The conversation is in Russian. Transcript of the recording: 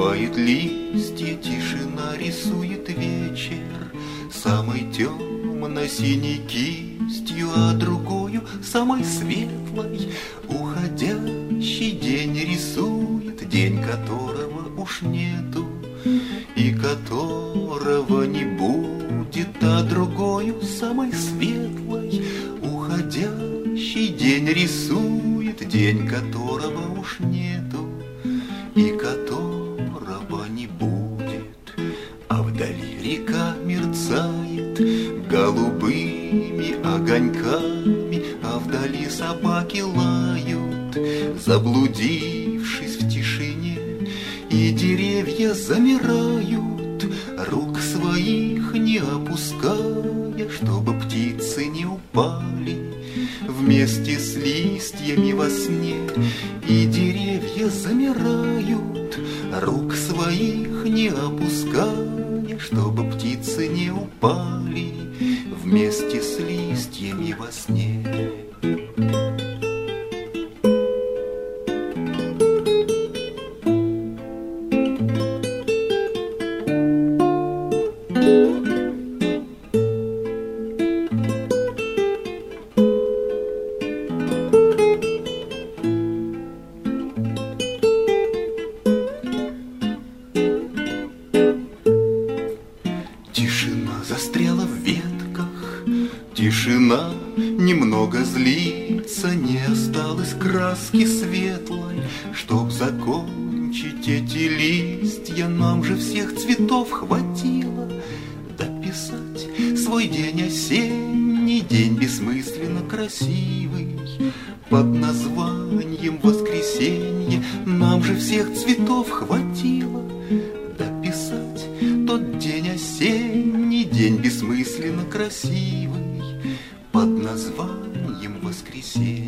Осыпает листья, тишина рисует вечер самой темно-синей кистью, а другую самой светлой уходящий день рисует, день которого уж нету и которого не будет, а другою самой светлой уходящий день рисует, день которого уж нету и которого не будет. А вдали река мерцает голубыми огоньками, а вдали собаки лают, заблудившись в тишине, и деревья замирают, рук своих не опуская, чтобы птицы не упали вместе с листьями во сне. И деревья замирают, рук своих не опуская, чтобы птицы не упали вместе с листьями во сне. Тишина застряла в ветках, тишина немного злится, не осталось краски светлой, чтоб закончить эти листья. Нам же всех цветов хватило дописать свой день осенний, день бессмысленно красивый, под названием воскресенье. Нам же всех цветов хватило дописать тот день осенний, день бессмысленно красивый, под названием воскресенье.